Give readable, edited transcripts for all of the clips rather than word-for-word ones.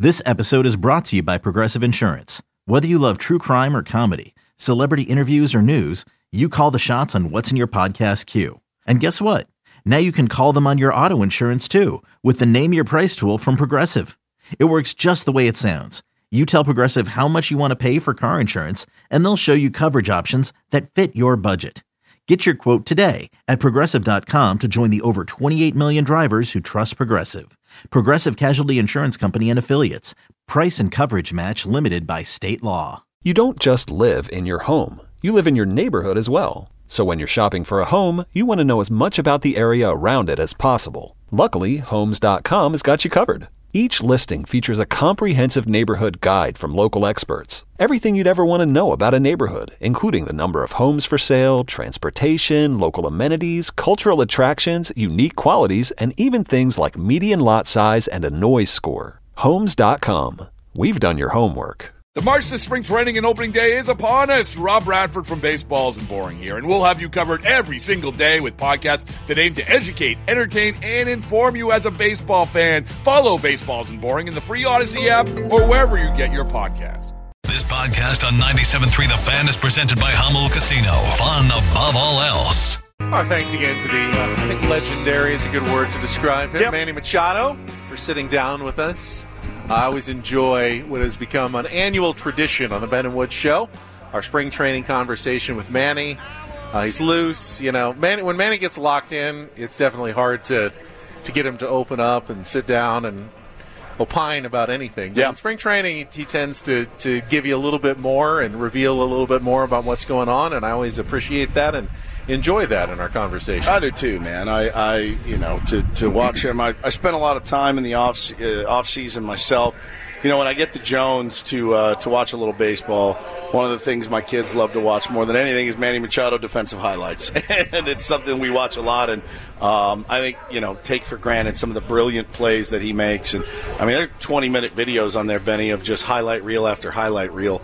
This episode is brought to you by Progressive Insurance. Whether you love true crime or comedy, celebrity interviews or news, you call the shots on what's in your podcast queue. And guess what? Now you can call them on your auto insurance too with the Name Your Price tool from Progressive. It works just the way it sounds. You tell Progressive how much you want to pay for car insurance, and they'll show you coverage options that fit your budget. Get your quote today at Progressive.com to join the over 28 million drivers who trust Progressive. Progressive Casualty Insurance Company and Affiliates. Price and coverage match limited by state law. You don't just live in your home. You live in your neighborhood as well. So when you're shopping for a home, you want to know as much about the area around it as possible. Luckily, Homes.com has got you covered. Each listing features a comprehensive neighborhood guide from local experts. Everything you'd ever want to know about a neighborhood, including the number of homes for sale, transportation, local amenities, cultural attractions, unique qualities, and even things like median lot size and a noise score. Homes.com. We've done your homework. The march to spring training and opening day is upon us. Rob Bradford from Baseballs and Boring here, and we'll have you covered every single day with podcasts that aim to educate, entertain, and inform you as a baseball fan. Follow Baseballs and Boring in the free Odyssey app or wherever you get your podcasts. This podcast on 97.3 The Fan is presented by Hummel Casino. Fun above all else. Our thanks again to the, I think legendary is a good word to describe him, Manny Machado, for sitting down with us. I always enjoy what has become an annual tradition on the Ben and Wood Show, our spring training conversation with Manny. He's loose, you know. When Manny gets locked in, it's definitely hard to get him to open up and sit down and opine about anything. But in spring training, he tends to give you a little bit more and reveal a little bit more about what's going on, and I always appreciate that and enjoy that in our conversation. I do too, man. I to watch him. I spent a lot of time in the off season myself. You know, when I get to Jones to watch a little baseball, one of the things my kids love to watch more than anything is Manny Machado defensive highlights, and it's something we watch a lot. And I think, you know, take for granted some of the brilliant plays that he makes. And I mean, there are 20-minute videos on there, Benny, of just highlight reel after highlight reel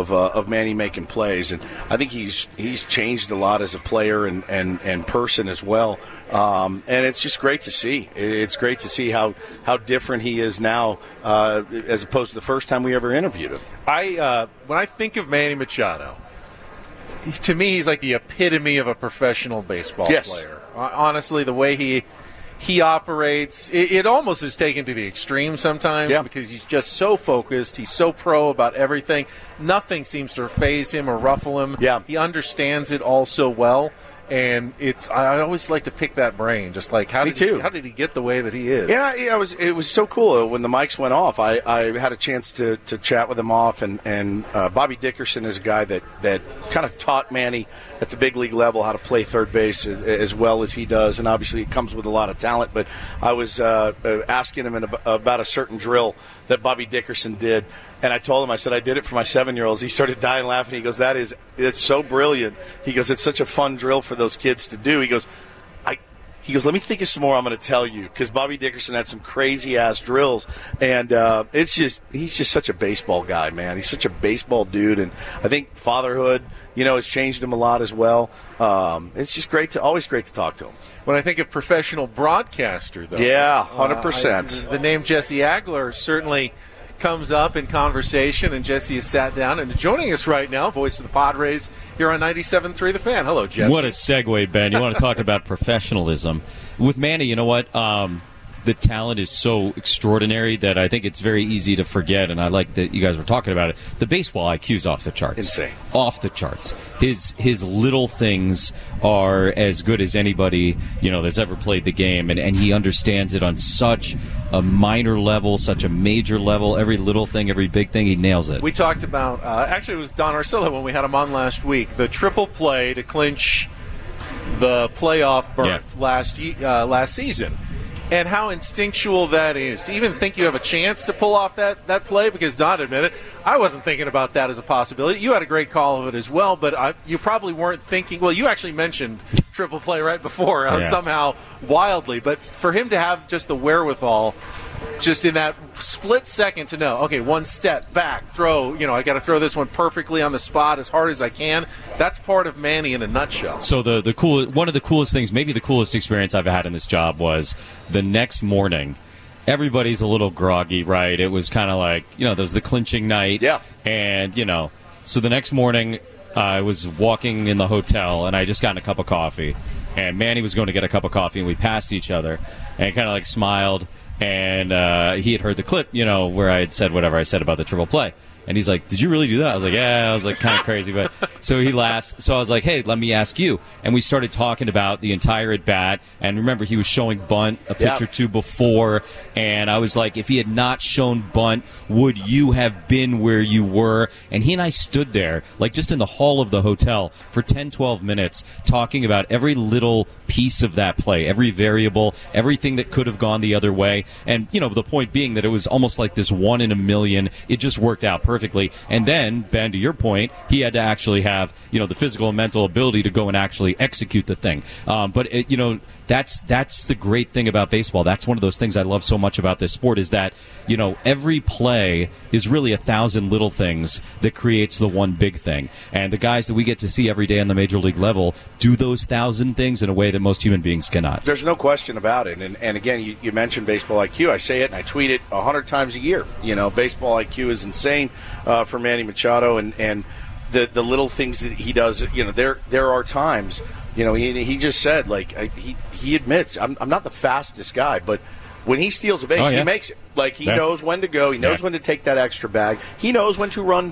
of Manny making plays. And I think he's changed a lot as a player and person as well. And it's just great to see. It's great to see how different he is now as opposed to the first time we ever interviewed him. When I think of Manny Machado, to me, he's like the epitome of a professional baseball player. Honestly, the way he operates, it almost is taken to the extreme sometimes because he's just so focused. He's so pro about everything. Nothing seems to faze him or ruffle him. Yeah. He understands it all so well. And I always like to pick that brain, just like how did he get the way that he is? Yeah, it was so cool when the mics went off. I had a chance to chat with him off, and Bobby Dickerson is a guy that kind of taught Manny at the big league level how to play third base as well as he does, and obviously it comes with a lot of talent. But I was asking him about a certain drill that Bobby Dickerson did, and I told him, I said, I did it for my 7-year-olds. He started dying laughing. He goes, it's so brilliant. He goes, it's such a fun drill for those kids to do. He goes, let me think of some more I'm going to tell you, because Bobby Dickerson had some crazy-ass drills, and he's just such a baseball guy, man. He's such a baseball dude, and I think fatherhood, you know, has changed him a lot as well. It's just always great to talk to him. When I think of professional broadcaster, though. Yeah, 100%. The name Jesse Agler certainly comes up in conversation, and Jesse has sat down and joining us right now, voice of the Padres, here on 97.3 The Fan. Hello, Jesse. What a segue, Ben. You want to talk about professionalism. With Manny, you know what? The talent is so extraordinary that I think it's very easy to forget, and I like that you guys were talking about it. The baseball IQ is off the charts. Insane. Off the charts. His little things are as good as anybody, you know, that's ever played the game, and he understands it on such a minor level, such a major level. Every little thing, every big thing, he nails it. We talked about, actually it was Don Arcilla when we had him on last week, the triple play to clinch the playoff berth last season. And how instinctual that is. To even think you have a chance to pull off that play, because Don admitted, I wasn't thinking about that as a possibility. You had a great call of it as well, but you probably weren't thinking. Well, you actually mentioned triple play right before, somehow wildly. But for him to have just the wherewithal, just in that split second to know, okay, one step back, throw, I got to throw this one perfectly on the spot as hard as I can. That's part of Manny in a nutshell. So one of the coolest things, maybe the coolest experience I've had in this job was the next morning everybody's a little groggy, right? It was kind of like, there was the clinching night. Yeah. And, so the next morning I was walking in the hotel, and I just gotten a cup of coffee. And Manny was going to get a cup of coffee, and we passed each other and kind of like smiled. And he had heard the clip, where I had said whatever I said about the triple play. And he's like, did you really do that? I was like, yeah. I was like, kind of crazy. But so he laughed. So I was like, hey, let me ask you. And we started talking about the entire at-bat. And remember, he was showing bunt a pitch or two before. And I was like, if he had not shown bunt, would you have been where you were? And he and I stood there, like just in the hall of the hotel for 10, 12 minutes, talking about every little piece of that play, every variable, everything that could have gone the other way. And, the point being that it was almost like this 1 in a million. It just worked out perfectly. And then, Ben, to your point, he had to actually have, the physical and mental ability to go and actually execute the thing. But that's the great thing about baseball. That's one of those things I love so much about this sport is that, every play is really 1,000 little things that creates the one big thing. And the guys that we get to see every day on the major league level do those 1,000 things in a way that most human beings cannot. There's no question about it. And again, you mentioned baseball IQ. I say it and I tweet it 100 times a year. Baseball IQ is insane for Manny Machado, and the little things that he does. There are times. He just said, like, he admits, I'm not the fastest guy, but when he steals a base, he makes it. Like, he knows when to go. He knows when to take that extra bag. He knows when to run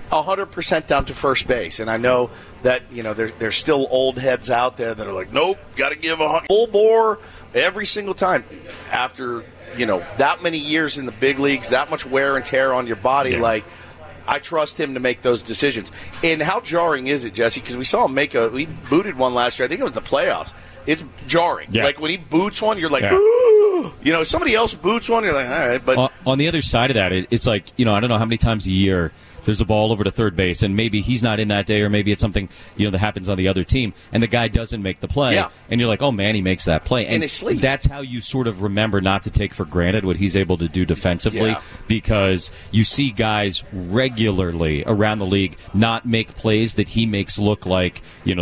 100% down to first base. And I know that, there's still old heads out there that are like, nope, got to give a full bore every single time. After, that many years in the big leagues, that much wear and tear on your body, like, I trust him to make those decisions. And how jarring is it, Jesse? Because we saw him we booted one last year. I think it was the playoffs. It's jarring. Yeah. Like, when he boots one, you're like, ooh. If somebody else boots one, you're like, all right. But on the other side of that, it's like, I don't know how many times a year there's a ball over to third base, and maybe he's not in that day, or maybe it's something, that happens on the other team, and the guy doesn't make the play, and you're like, oh, man, he makes that play. And in his sleep. That's how you sort of remember not to take for granted what he's able to do defensively, because you see guys regularly around the league not make plays that he makes look like,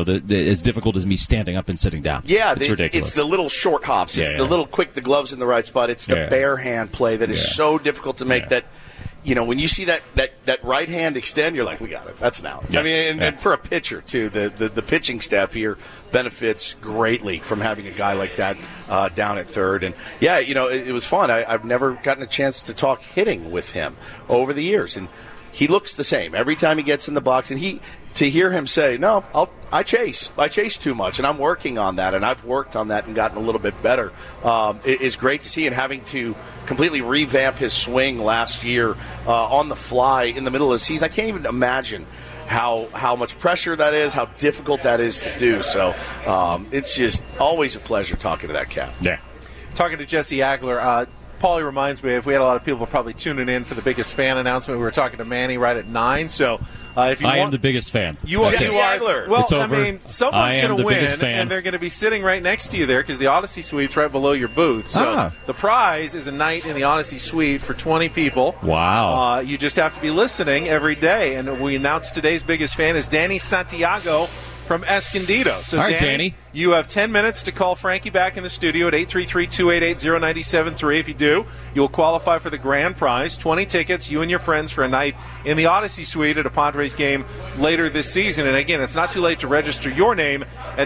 as difficult as me standing up and sitting down. Yeah, it's ridiculous. It's the little short hops. It's the little quick, the gloves in the right spot. It's the bare hand play that is so difficult to make that. When you see that right hand extend, you're like, we got it. That's now. Yeah. I mean, and for a pitcher, too, the pitching staff here benefits greatly from having a guy like that down at third. And, it was fun. I've never gotten a chance to talk hitting with him over the years. And he looks the same every time he gets in the box. And to hear him say, no, I chase too much, and I'm working on that, and I've worked on that and gotten a little bit better. It is great to see, and having to completely revamp his swing last year on the fly in the middle of the season. I can't even imagine how much pressure that is, how difficult that is to do. So it's just always a pleasure talking to that cat. Yeah. Talking to Jesse Agler. Paulie reminds me, if we had a lot of people probably tuning in for the biggest fan announcement, we were talking to Manny right at 9. So if you am the biggest fan. You are. Well, it's over. I mean, someone's going to win, and they're going to be sitting right next to you there because the Odyssey Suite's right below your booth. So the prize is a night in the Odyssey Suite for 20 people. Wow. You just have to be listening every day. And we announced today's biggest fan is Danny Santiago from Escondido. So, all right, Danny, you have 10 minutes to call Frankie back in the studio at 833-288-0973. If you do, you'll qualify for the grand prize, 20 tickets, you and your friends for a night in the Odyssey Suite at a Padres game later this season. And again, it's not too late to register your name at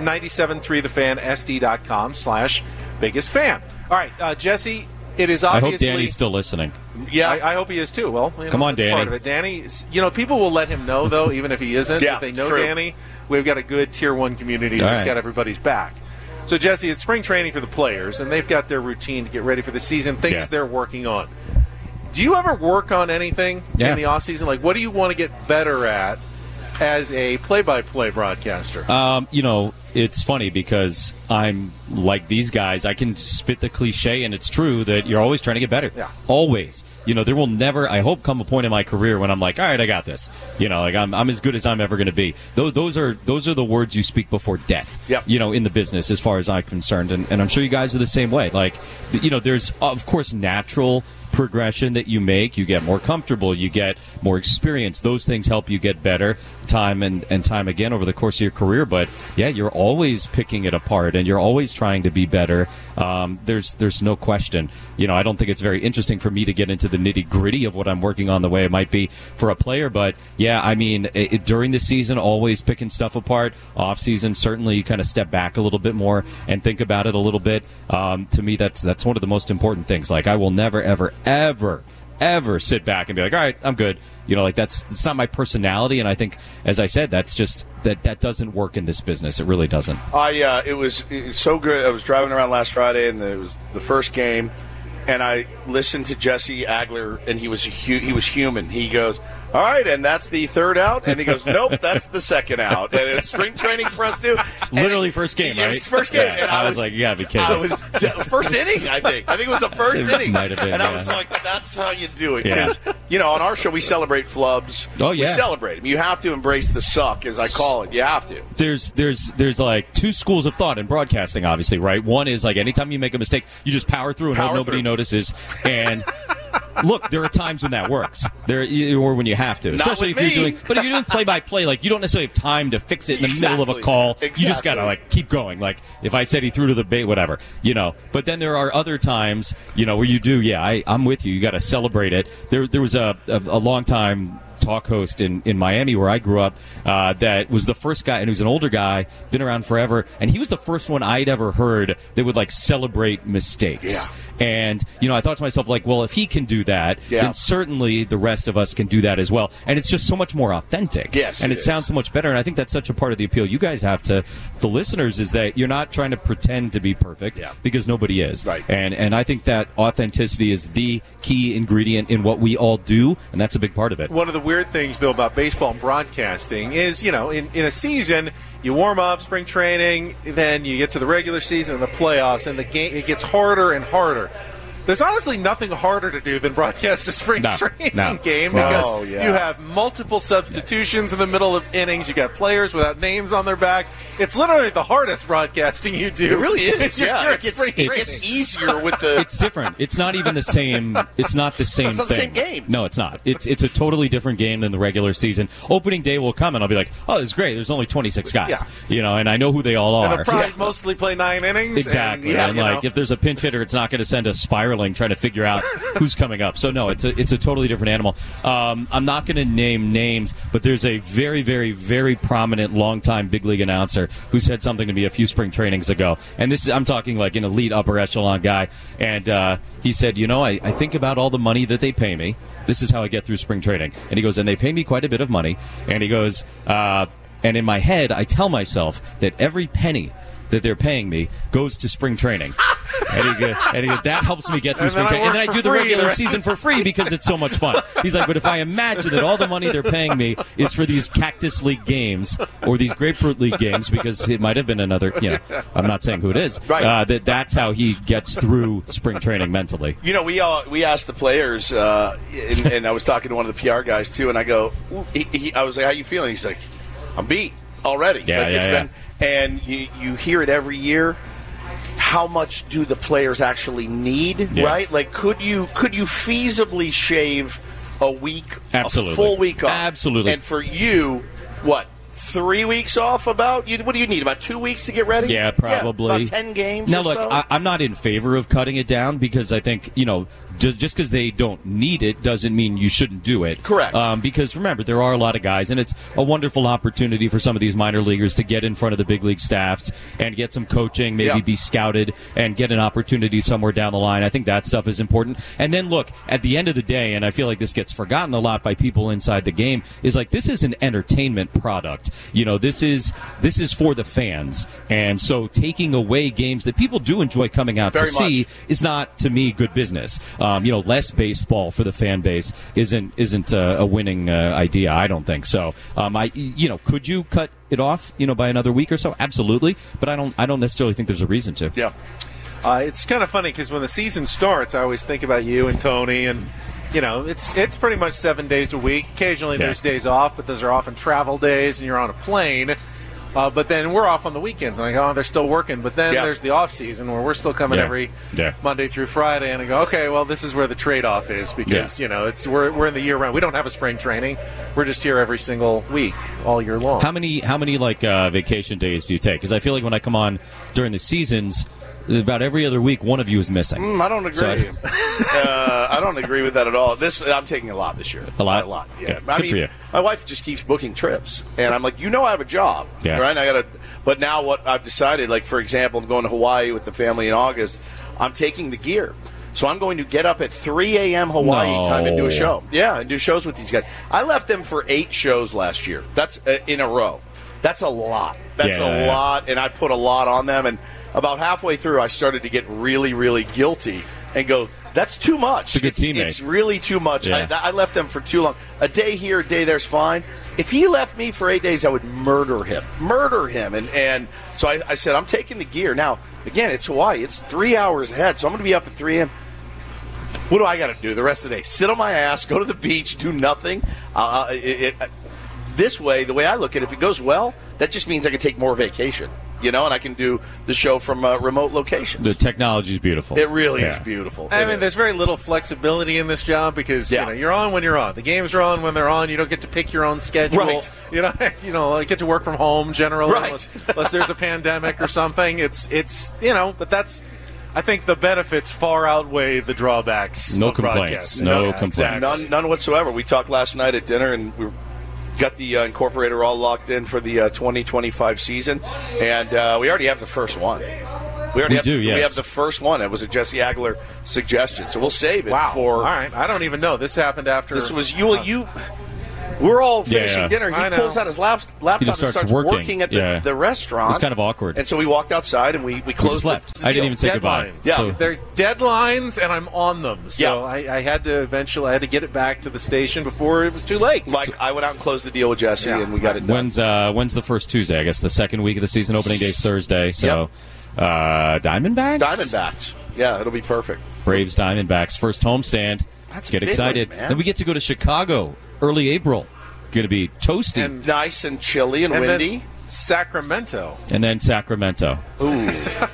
973thefansd.com/biggest fan. All right, Jesse, it is obviously... I hope Danny's still listening. Yeah, I hope he is too. Well, come on, Danny. Part of it. Danny, people will let him know, though, even if he isn't. If they know Danny, we've got a good Tier 1 community that's got everybody's back. So, Jesse, it's spring training for the players, and they've got their routine to get ready for the season, things they're working on. Do you ever work on anything in the offseason? Like, what do you want to get better at as a play-by-play broadcaster? It's funny because I'm like these guys. I can spit the cliche, and it's true that you're always trying to get better. Yeah. Always. There will never, I hope, come a point in my career when I'm like, all right, I got this. I'm as good as I'm ever going to be. Those are the words you speak before death. Yep. In the business, as far as I'm concerned, and I'm sure you guys are the same way. Like, there's of course natural progression that you make. You get more comfortable. You get more experience. Those things help you get better time and time again over the course of your career. But, yeah, you're always picking it apart, and you're always trying to be better. There's no question. I don't think it's very interesting for me to get into the nitty-gritty of what I'm working on the way it might be for a player. But, yeah, I mean, during the season, always picking stuff apart. Off-season, certainly you kind of step back a little bit more and think about it a little bit. To me, that's one of the most important things. Like, I will never, ever, ever sit back and be like, all right, I'm good. It's not my personality, and I think, as I said, that's just that doesn't work in this business. It really doesn't. It was so good. I was driving around last Friday, and it was the first game, and I listened to Jesse Agler, and he was human. He goes, all right, and that's the third out? And he goes, nope, that's the second out. And it's spring training for us, too. Literally first game, right? First game. Yeah, and I was like, you got to be kidding. I was first inning, I think. I think it was the first inning. Might have been, and I was like, that's how you do it. Because, on our show, we celebrate flubs. Oh, yeah. We celebrate them. You have to embrace the suck, as I call it. You have to. There's like two schools of thought in broadcasting, obviously, right? One is like anytime you make a mistake, you just power through and hope nobody notices. And look, there are times when that works. Or when you have to. Especially if you're doing play-by-play, like you don't necessarily have time to fix it in the middle of a call. Exactly. You just got to keep going. Like if I said he threw to the bait, whatever, But then there are other times, where you do, I'm with you. You got to celebrate it. There was a long time talk host in Miami where I grew up that was the first guy, and he was an older guy, been around forever, and he was the first one I'd ever heard that would celebrate mistakes. Yeah. And I thought to myself, well, if he can do that, then certainly the rest of us can do that as well. And it's just so much more authentic. Yes, and it sounds so much better. And I think that's such a part of the appeal you guys have to the listeners is that you're not trying to pretend to be perfect because nobody is. Right. And I think that authenticity is the key ingredient in what we all do, and that's a big part of it. One of the weird things, though, about baseball and broadcasting is, in a season, you warm up, spring training, then you get to the regular season and the playoffs, and the game it gets harder and harder. There's honestly nothing harder to do than broadcast a spring training game because you have multiple substitutions in the middle of innings. You got players without names on their back. It's literally the hardest broadcasting you do. It really is. It's easier with the. It's different. It's not even the same. It's not the same it's not thing. the same game. No, it's not. It's a totally different game than the regular season. Opening day will come and I'll be like, oh, this is great. There's only 26 guys. Yeah. And I know who they all are. And they'll probably mostly play 9 innings. Exactly. And if there's a pinch hitter, it's not going to send us spiraling trying to figure out who's coming up. So no, it's a totally different animal. I'm not going to name names, but there's a very, very, very prominent longtime big league announcer who said something to me a few spring trainings ago. And I'm talking like an elite upper echelon guy. And he said, I think about all the money that they pay me. This is how I get through spring training. And he goes, and they pay me quite a bit of money. And he goes, and in my head, I tell myself that every penny that they're paying me goes to spring training. And he goes, that helps me get through spring training. And then I do the regular season for free because it's so much fun. He's like, but if I imagine that all the money they're paying me is for these Cactus League games or these Grapefruit League games, because it might have been another, I'm not saying who it is, that's how he gets through spring training mentally. We asked the players, and I was talking to one of the PR guys too, and I go, I was like, how you feeling? He's like, I'm beat already. And you hear it every year. How much do the players actually need, right? Like, could you feasibly shave a week, Absolutely. A full week off? Absolutely. And for you, what, 3 weeks off about? What do you need, about 2 weeks to get ready? Yeah, probably. About 10 games now, or look, so? I'm not in favor of cutting it down because I think, just because they don't need it doesn't mean you shouldn't do it. Correct. Because remember, there are a lot of guys, and it's a wonderful opportunity for some of these minor leaguers to get in front of the big league staffs and get some coaching, maybe be scouted, and get an opportunity somewhere down the line. I think that stuff is important. And then, look, at the end of the day, and I feel like this gets forgotten a lot by people inside the game, is like this is an entertainment product. This is for the fans. And so taking away games that people do enjoy coming out to see is not, to me, good business. Less baseball for the fan base isn't a winning idea. I don't think so. Could you cut it off, by another week or so? Absolutely, but I don't necessarily think there's a reason to. Yeah. It's kind of funny because when the season starts, I always think about you and Tony, and it's pretty much 7 days a week. Occasionally there's days off, but those are often travel days, and you're on a plane. But then we're off on the weekends, and I go, oh, they're still working. But then there's the off season where we're still coming every Monday through Friday, and I go, okay, well, this is where the trade-off is because we're in the year round. We don't have a spring training. We're just here every single week, all year long. How many vacation days do you take? Because I feel like when I come on during the seasons, about every other week, one of you is missing. I don't agree. I don't agree with that at all. I'm taking a lot this year. A lot? A lot, yeah. Good. Good for you. My wife just keeps booking trips, and I'm like, I have a job, right? But now what I've decided, like, for example, I'm going to Hawaii with the family in August. I'm taking the gear. So I'm going to get up at 3 a.m. Hawaii time and do a show. Yeah, and do shows with these guys. I left them for 8 shows last year. That's in a row. That's a lot. That's a lot, and I put a lot on them, and about halfway through, I started to get really, really guilty and go, that's too much. It's a good teammate. It's really too much. Yeah. I left them for too long. A day here, a day there's fine. If he left me for 8 days, I would murder him. And so I said, I'm taking the gear. Now, again, it's Hawaii. It's 3 hours ahead, so I'm going to be up at 3 a.m. What do I got to do the rest of the day? Sit on my ass, go to the beach, do nothing? This way, the way I look at it, if it goes well, that just means I can take more vacation. And I can do the show from remote locations. The technology is beautiful. It really is beautiful. I mean, there's very little flexibility in this job because you're on when you're on. The games are on when they're on. You don't get to pick your own schedule. Right. You get to work from home generally, right. unless there's a pandemic or something. It's but that's. I think the benefits far outweigh the drawbacks. No of complaints. broadcasting. No complaints. Exactly. None whatsoever. We talked last night at dinner, and we got the incorporator all locked in for the 2025 season, and we already have the first one. We have the first one. It was a Jesse Agler suggestion, so we'll save it for. All right, I don't even know. This happened after. This was you. We're all finishing dinner. He pulls out his laptop and starts working at the restaurant. It's kind of awkward. And so we walked outside and we closed. We just left. I didn't even say goodbye. Yeah, so. they're deadlines, and I'm on them. So I had to get it back to the station before it was too late. I went out and closed the deal with Jesse, and we got it done. When's the first Tuesday? I guess the second week of the season. Opening day is Thursday. So Diamondbacks. Diamondbacks. Yeah, it'll be perfect. Braves Diamondbacks first homestand. That's get excited. One, man. Then we get to go to Chicago early April. Going to be toasty, and nice and chilly and windy. Then Sacramento. And then Sacramento. Ooh.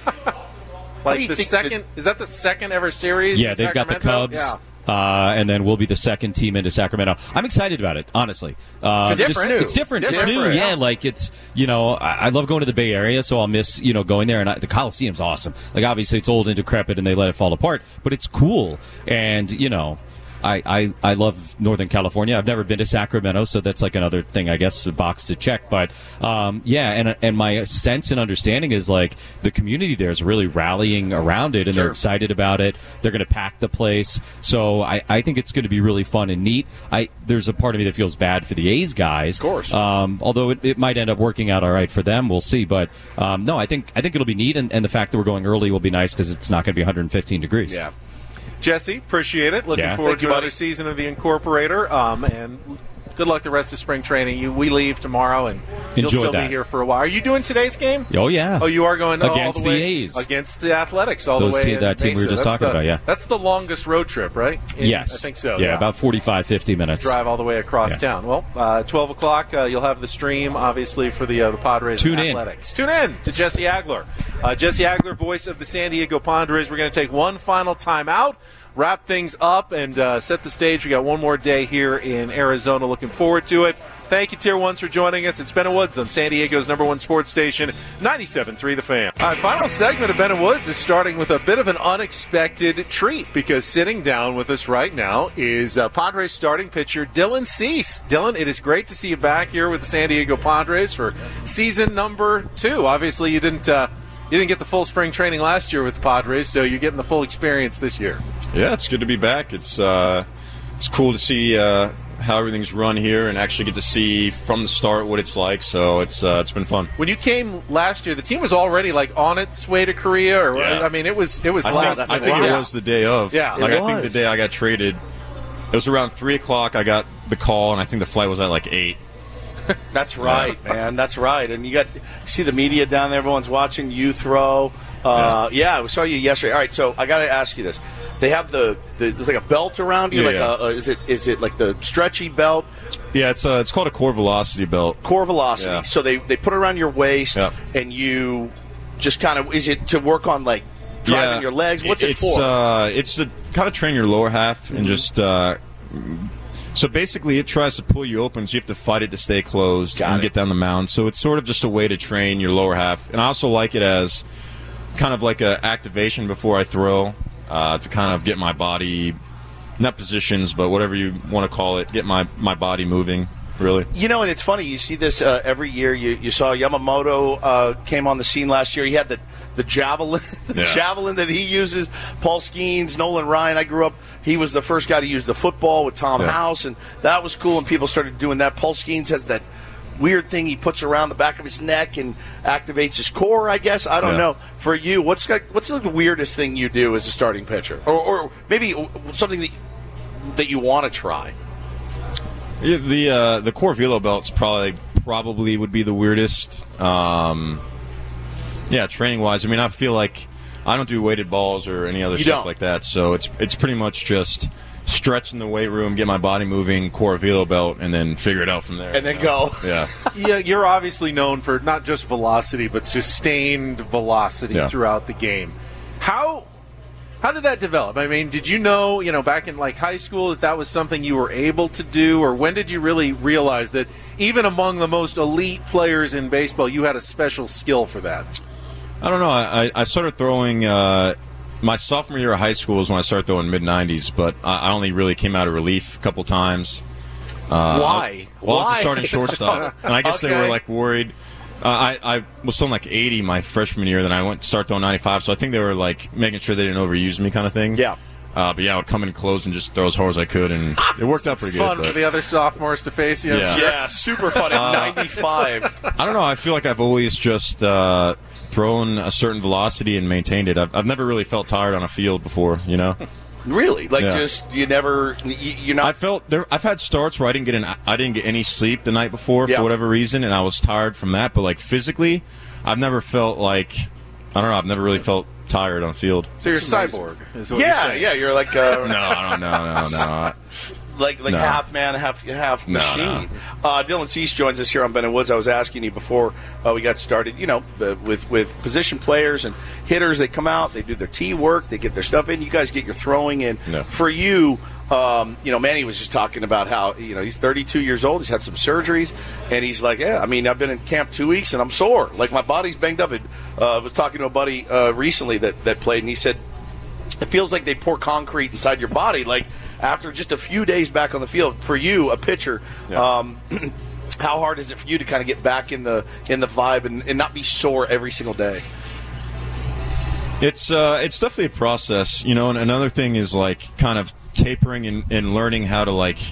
The second is that the second ever series? Yeah, they've got the Cubs. Yeah. And then we'll be the second team into Sacramento. I'm excited about it, honestly. It's different. It's new. Yeah, it's, I love going to the Bay Area, so I'll miss, going there. And the Coliseum's awesome. Obviously, it's old and decrepit, and they let it fall apart, but it's cool. And, I love Northern California. I've never been to Sacramento, so that's another thing, I guess, a box to check. But, and my sense and understanding is, the community there is really rallying around it, and they're excited about it. They're going to pack the place. So I think it's going to be really fun and neat. There's a part of me that feels bad for the A's guys. Of course. Although it might end up working out all right for them. We'll see. But, no, I think it'll be neat, and the fact that we're going early will be nice because it's not going to be 115 degrees. Yeah. Jesse, appreciate it. Looking forward to another season of the Incorporator. And good luck the rest of spring training. We leave tomorrow, and you'll still be here for a while. Are you doing today's game? Oh, yeah. Oh, you are going against all the way the A's. Against the Athletics all the way that team we were just talking about, yeah. That's the longest road trip, right? Yes. I think so. Yeah, about 45, 50 minutes. Drive all the way across town. Well, 12 o'clock, you'll have the stream, obviously, for the Padres and Athletics. Tune in to Jesse Agler. Jesse Agler, voice of the San Diego Padres. We're going to take one final time out, wrap things up, and set the stage. We got one more day here in Arizona. Looking forward to it. Thank you, Tier 1s, for joining us. It's Ben and Woods on San Diego's #1 sports station, 97.3 The Fan. All right, final segment of Ben and Woods is starting with a bit of an unexpected treat because sitting down with us right now is Padres starting pitcher Dylan Cease. Dylan, it is great to see you back here with the San Diego Padres for season number 2. Obviously, you didn't get the full spring training last year with the Padres, so you're getting the full experience this year. Yeah, it's good to be back. It's cool to see how everything's run here and actually get to see from the start what it's like. So it's been fun. When you came last year, the team was already on its way to Korea, or I mean, it was. I think it was the day of. Yeah, I think the day I got traded, it was around 3:00. I got the call, and I think the flight was at 8. That's right, man. That's right. And you see the media down there. Everyone's watching you throw. Yeah, we saw you yesterday. All right, so I got to ask you this. they have there's like a belt around you. Is it like the stretchy belt? Yeah, it's called a core velocity belt. Core velocity. Yeah. So they put it around your waist, and you just kind of, is it to work on like driving your legs? What's it for? It's to kind of train your lower half and just. So basically, it tries to pull you open, so you have to fight it to stay closed get down the mound. So it's sort of just a way to train your lower half. And I also like it as kind of like an activation before I throw, to kind of get my body, not positions, but whatever you want to call it, get my body moving, really. You know, and it's funny, you see this every year. You saw Yamamoto came on the scene last year. He had the javelin, javelin that he uses. Paul Skeens, Nolan Ryan. I grew up. He was the first guy to use the football with Tom House, and that was cool. And people started doing that. Paul Skeens has that weird thing he puts around the back of his neck and activates his core, I guess. I don't know. For you, what's the weirdest thing you do as a starting pitcher, or maybe something that you want to try? Yeah, the core velo belts probably would be the weirdest. Training wise, I mean, I feel like I don't do weighted balls or any other stuff like that, so it's pretty much just stretch in the weight room, get my body moving, core velo belt, and then figure it out from there. And then go. Yeah. Yeah, you're obviously known for not just velocity, but sustained velocity throughout the game. How did that develop? I mean, did you know, back in like high school that was something you were able to do, or when did you really realize that even among the most elite players in baseball, you had a special skill for that? I don't know. I started throwing my sophomore year of high school is when I started throwing mid-90s, but I only really came out of relief a couple times. Why? I was a starting shortstop, and I guess they were like worried. I was throwing like 80 my freshman year, then I went to start throwing 95, so I think they were like making sure they didn't overuse me kind of thing. Yeah. But I would come in close and just throw as hard as I could, and it worked out pretty good. Fun for the other sophomores to face you. Yeah, super fun at 95. I don't know. I feel like I've always just thrown a certain velocity and maintained it. I've never really felt tired on a field before, Really? Just you're not. I've had starts where I didn't get any sleep the night before for whatever reason, and I was tired from that. But like physically, I've never felt like I've never really felt tired on field. So you're a cyborg, is what you're saying. Yeah, you're like no. Like half man, half machine. Dylan Cease joins us here on Ben and Woods. I was asking you before we got started. With position players and hitters, they come out, they do their tee work, they get their stuff in. You guys get your throwing in. No. For you, Manny was just talking about how he's 32 years old. He's had some surgeries, and he's like, I've been in camp 2 weeks and I'm sore. Like my body's banged up. I was talking to a buddy recently that played, and he said it feels like they pour concrete inside your body. Like after just a few days back on the field, for you, a pitcher, how hard is it for you to kind of get back in the vibe and not be sore every single day? It's definitely a process, and another thing is like kind of tapering and learning how to like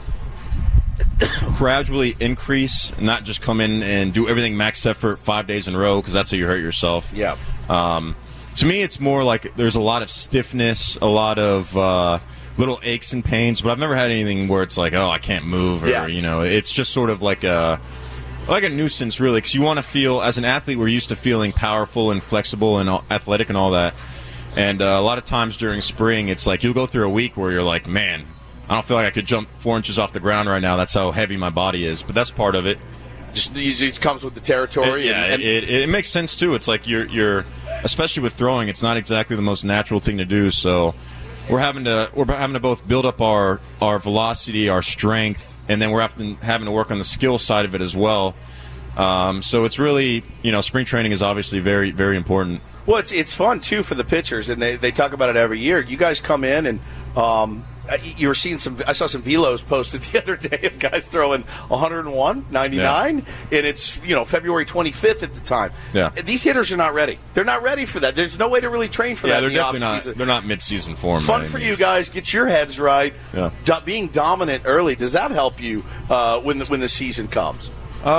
gradually increase, not just come in and do everything max effort 5 days in a row, because that's how you hurt yourself. Yeah. To me, it's more like there's a lot of stiffness, a lot of little aches and pains, but I've never had anything where it's like, I can't move, or it's just sort of like a nuisance, really, because you want to feel, as an athlete, we're used to feeling powerful and flexible and athletic and all that, and a lot of times during spring, it's like you'll go through a week where you're like, man, I don't feel like I could jump 4 inches off the ground right now. That's how heavy my body is, but that's part of it. It comes with the territory. It makes sense too. It's like you're especially with throwing, it's not exactly the most natural thing to do, so we're having to both build up our velocity, our strength, and then we're having to work on the skill side of it as well. So it's really, spring training is obviously very, very important. Well, it's fun too for the pitchers, and they talk about it every year. You guys come in and you were seeing I saw some velos posted the other day of guys throwing 101, 99, and it's February 25th at the time. Yeah. These hitters are not ready. They're not ready for that. There's no way to really train for that. They're in the definitely off-season. not. They're not mid-season form. Fun for you guys. Get your heads right. Yeah. Being dominant early, does that help you when the season comes?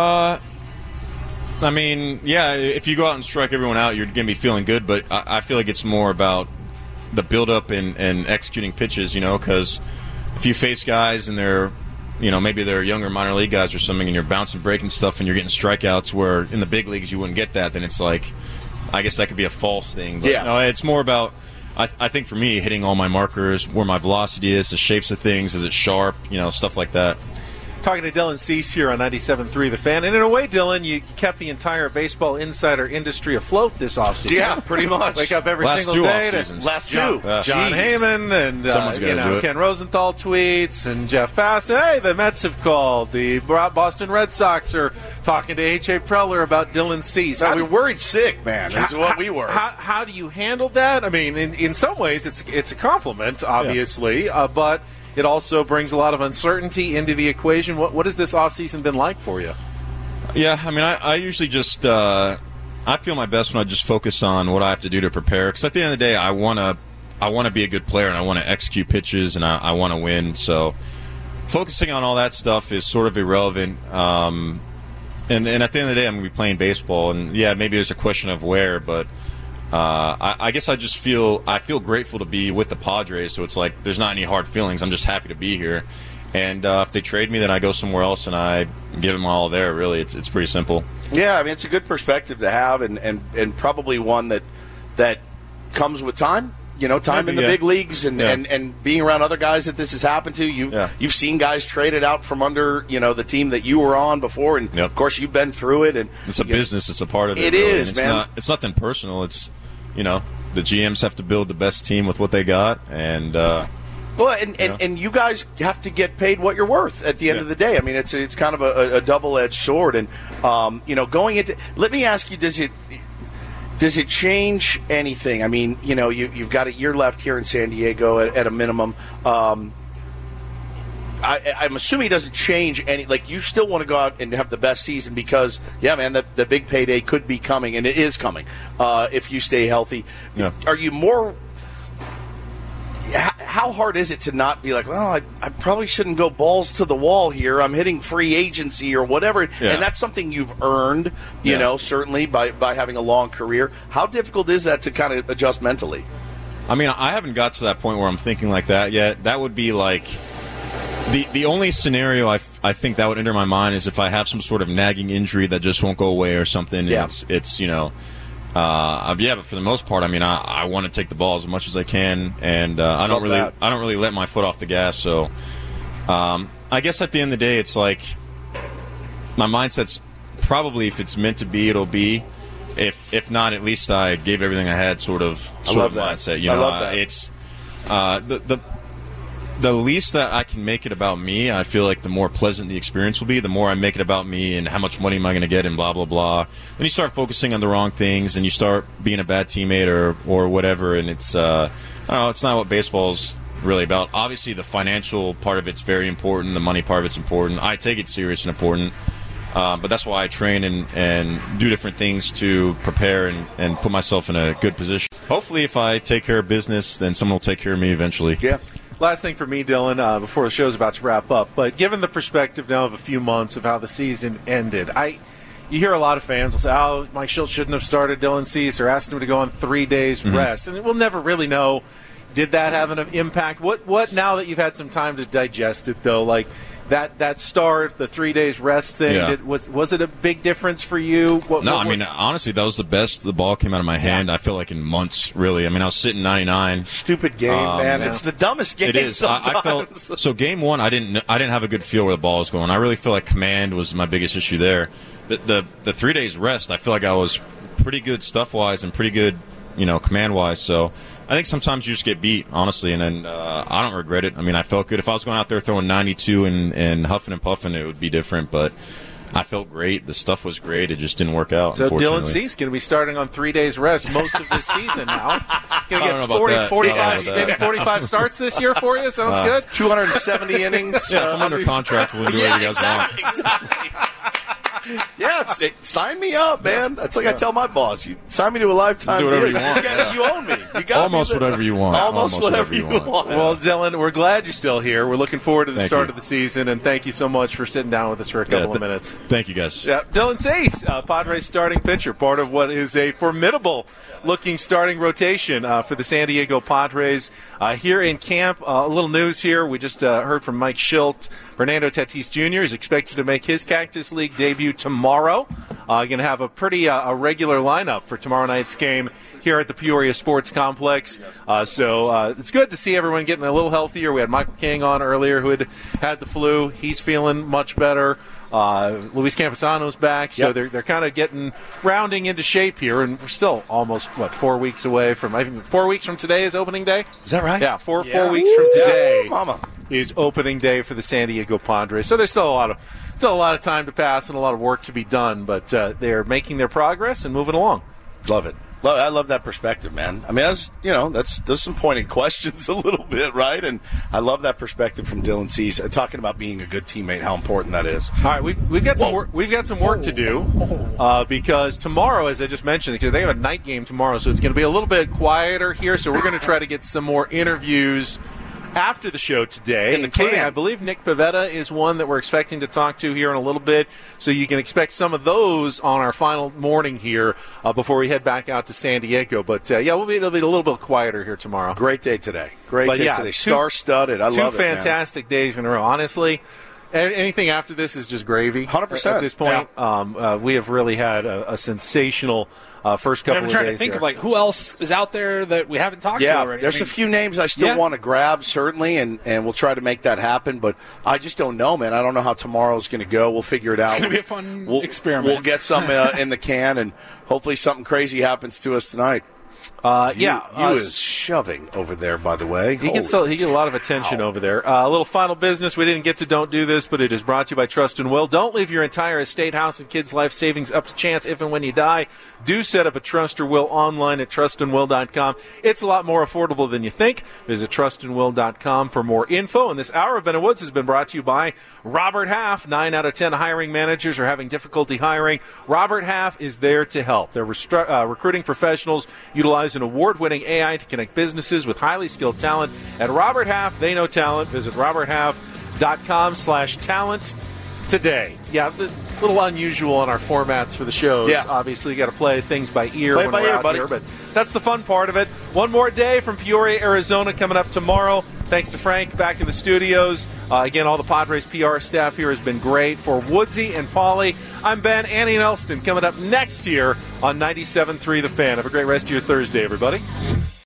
I mean, yeah. If you go out and strike everyone out, you're going to be feeling good. But I feel like it's more about the build-up and executing pitches, because if you face guys and they're, maybe they're younger minor league guys or something, and you're bouncing, breaking stuff, and you're getting strikeouts where in the big leagues you wouldn't get that, then it's like, I guess that could be a false thing. But no, it's more about I think for me, hitting all my markers, where my velocity is, the shapes of things, is it sharp, stuff like that. Talking to Dylan Cease here on 97.3 The Fan. And in a way, Dylan, you kept the entire Baseball Insider industry afloat this offseason. Yeah, pretty much. Wake up every single day to last John Heyman and Ken Rosenthal tweets and Jeff Pass. Hey, the Mets have called. The Boston Red Sox are talking to H.A. Preller about Dylan Cease. We were worried sick, man. That's what we were. How do you handle that? I mean, in some ways, it's a compliment, obviously, but it also brings a lot of uncertainty into the equation. What has this offseason been like for you? Yeah, I mean, I usually just I feel my best when I just focus on what I have to do to prepare. Because at the end of the day, I want to be a good player, and I want to execute pitches, and I want to win. So focusing on all that stuff is sort of irrelevant. And at the end of the day, I'm going to be playing baseball. And, yeah, maybe there's a question of where, but I guess I just feel grateful to be with the Padres, so it's like there's not any hard feelings. I'm just happy to be here, and if they trade me, then I go somewhere else and I give them all there. Really, it's pretty simple. Yeah, I mean, it's a good perspective to have, and probably one that comes with time. Time in the big leagues and being around other guys that this has happened to. You've seen guys traded out from under the team that you were on before, and of course you've been through it. And it's a business; it's a part of it. It really. Is, man. It's nothing personal. It's the GMs have to build the best team with what they got, and and you guys have to get paid what you're worth at the end of the day. I mean, it's kind of a double-edged sword, and going into. Let me ask you, does it change anything? I mean, you've got a year left here in San Diego at a minimum. I'm assuming it doesn't change any. Like, you still want to go out and have the best season because, the big payday could be coming, and it is coming if you stay healthy. Yeah. Are you more? How hard is it to not be like, well, I probably shouldn't go balls to the wall here. I'm hitting free agency or whatever. Yeah. And that's something you've earned, certainly by having a long career. How difficult is that to kind of adjust mentally? I mean, I haven't got to that point where I'm thinking like that yet. That would be like the only scenario I think that would enter my mind is if I have some sort of nagging injury that just won't go away or something. Yeah. It's but for the most part, I mean, I want to take the ball as much as I can, and I don't really let my foot off the gas. So, I guess at the end of the day, it's like my mindset's probably if it's meant to be, it'll be. If not, at least I gave everything I had. Sort of mindset. I love that. It's the least that I can make it about me, I feel like the more pleasant the experience will be. The more I make it about me and how much money am I going to get and blah, blah, blah. Then you start focusing on the wrong things and you start being a bad teammate or whatever. And it's, I don't know, it's not what baseball's really about. Obviously, the financial part of it's very important. The money part of it's important. I take it serious and important. But that's why I train and do different things to prepare and put myself in a good position. Hopefully, if I take care of business, then someone will take care of me eventually. Yeah. Last thing for me, Dylan, before the show's about to wrap up, but given the perspective now of a few months of how the season ended, you hear a lot of fans will say, oh, Mike Shildt shouldn't have started Dylan Cease or asked him to go on 3 days rest. And we'll never really know, did that have an impact? What now that you've had some time to digest it, though, like that start, the 3 days rest thing, was it a big difference for you? I mean, honestly, that was the best the ball came out of my hand, I feel like, in months, really. I mean, I was sitting 99. Stupid game, man. Yeah. It's the dumbest game. It is. I felt so game one, I didn't have a good feel where the ball was going. I really feel like command was my biggest issue there. The 3 days rest, I feel like I was pretty good stuff-wise and pretty good, command-wise. So I think sometimes you just get beat, honestly, and then I don't regret it. I mean, I felt good. If I was going out there throwing 92 and huffing and puffing, it would be different, but I felt great. The stuff was great. It just didn't work out, So Dylan Cease going to be starting on 3 days rest most of this season now. Going to get 45 starts this year for you? Sounds good. 270 innings. Yeah, I'm under contract. We'll do what you guys want. Exactly. Yeah, sign me up, man. That's like I tell my boss. You sign me to a lifetime deal. Do whatever you want. You own me. You got almost whatever you want. Almost whatever you want. Well, Dylan, we're glad you're still here. We're looking forward to the start of the season, and thank you so much for sitting down with us for a couple of minutes. Thank you, guys. Yeah, Dylan Cease, Padres starting pitcher, part of what is a formidable-looking starting rotation for the San Diego Padres here in camp. A little news here. We just heard from Mike Shildt. Fernando Tatis Jr. is expected to make his Cactus League debut tomorrow. Going to have a pretty a regular lineup for tomorrow night's game here at the Peoria Sports Complex. So it's good to see everyone getting a little healthier. We had Michael King on earlier who had the flu. He's feeling much better. Luis Camposano's back, so they're kind of rounding into shape here, and we're still almost 4 weeks away from. I think 4 weeks from today is opening day. Is that right? Yeah, 4 weeks from today is opening day for the San Diego Padres. So there's still a lot of time to pass and a lot of work to be done, but they're making their progress and moving along. Love it. I love that perspective, man. I mean, there's some pointed questions a little bit, right? And I love that perspective from Dylan Cease, talking about being a good teammate, how important that is. All right, we've got some work. We've got some work to do because tomorrow, as I just mentioned, because they have a night game tomorrow, so it's going to be a little bit quieter here. So we're going to try to get some more interviews after the show today. Including, I believe Nick Pivetta is one that we're expecting to talk to here in a little bit. So you can expect some of those on our final morning here before we head back out to San Diego. But, it'll be a little bit quieter here tomorrow. Great day today. Today. Star-studded. I love it, Two fantastic days in a row. Honestly, anything after this is just gravy. 100%. At this point, we have really had a sensational first couple of days. I'm trying to think of who else is out there that we haven't talked to already. There's a few names I still want to grab, certainly, and we'll try to make that happen. But I just don't know, man. I don't know how tomorrow's going to go. We'll figure it out. It's going to be a fun experiment. We'll get some in the can, and hopefully something crazy happens to us tonight. You is shoving over there, by the way. He gets a lot of attention over there. A little final business. We didn't get to Don't Do This, but it is brought to you by Trust and Will. Don't leave your entire estate, house, and kids' life savings up to chance if and when you die. Do set up a Trust or Will online at trustandwill.com. It's a lot more affordable than you think. Visit trustandwill.com for more info. And this hour of Ben and Woods has been brought to you by Robert Half. 9 out of 10 hiring managers are having difficulty hiring. Robert Half is there to help. They're recruiting professionals utilizing award-winning AI to connect businesses with highly skilled talent. At Robert Half, they know talent. Visit roberthalf.com/talent today. Yeah, a little unusual on our formats for the shows. Yeah. Obviously, you got to play things by ear when we're out buddy. here, but that's the fun part of it. One more day from Peoria, Arizona coming up tomorrow. Thanks to Frank back in the studios. Again, all the Padres PR staff here has been great. For Woodsy and Paulie, I'm Ben. Annie and Elston coming up next year on 97.3 The Fan. Have a great rest of your Thursday, everybody.